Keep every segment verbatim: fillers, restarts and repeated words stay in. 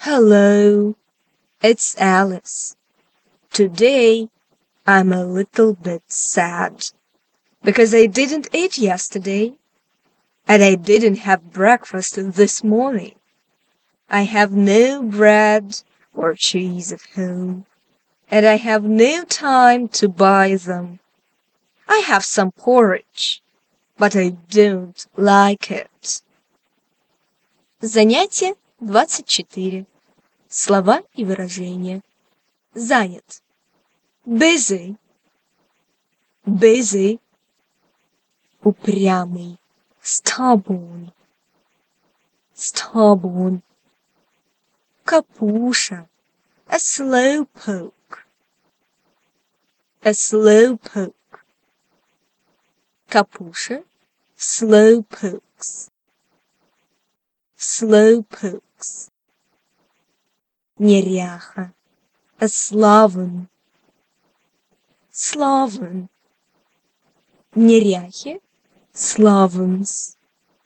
Hello, it's Alice. Today, I'm a little bit sad because I didn't eat yesterday and I didn't have breakfast this morning. I have no bread or cheese at home and I have no time to buy them. I have some porridge, but I don't like it. Занятие двадцать четыре. Слова и выражения. Занят. Busy. Busy. Упрямый. Stubborn. Stubborn. Капуша. A slowpoke. A slowpoke. Капуша. Slowpokes. Slowpokes. Неряха. A sloven. Sloven. Неряхи. Slovens.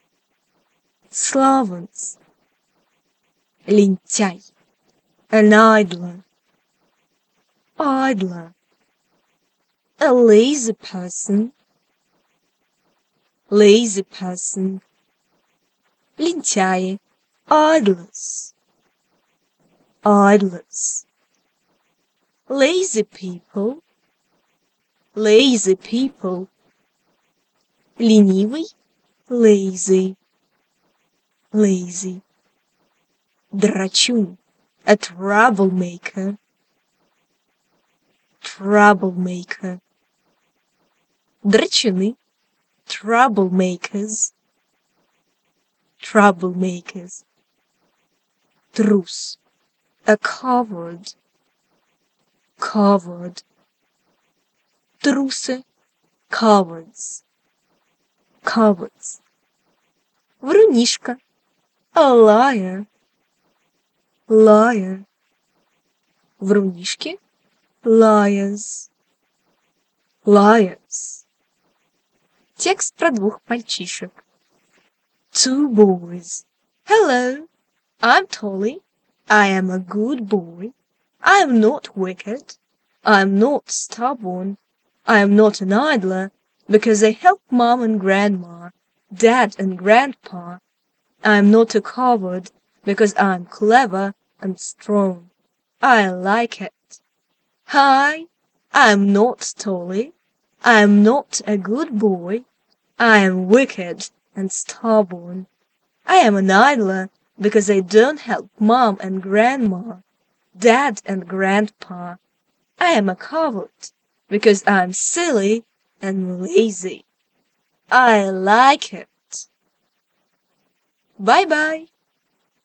Slovens. Лентяй. An idler. Idler. A lazy person. Lazy person. Лентяи. Idlers. Idlers. Lazy people. Lazy people. Ленивый. Lazy. Lazy. Драчун. A troublemaker. Troublemaker. Драчуны. Troublemakers. Troublemakers. Трус. A coward. Coward. Трусы. Cowards. Cowards. Врунишка. A liar. Liar. Врунишки. Liars. Liars. Текст про двух мальчишек. Two boys. Hello, I'm Tolly. I am a good boy. I am not wicked. I am not stubborn. I am not an idler because I help Mom and Grandma, Dad and Grandpa. I am not a coward because I am clever and strong. I like it. Hi, I am not Tolly. I am not a good boy. I am wicked and stubborn. I am an idler because I don't help Mom and Grandma, Dad and Grandpa. I am a coward because I'm silly and lazy. I like it. Bye-bye.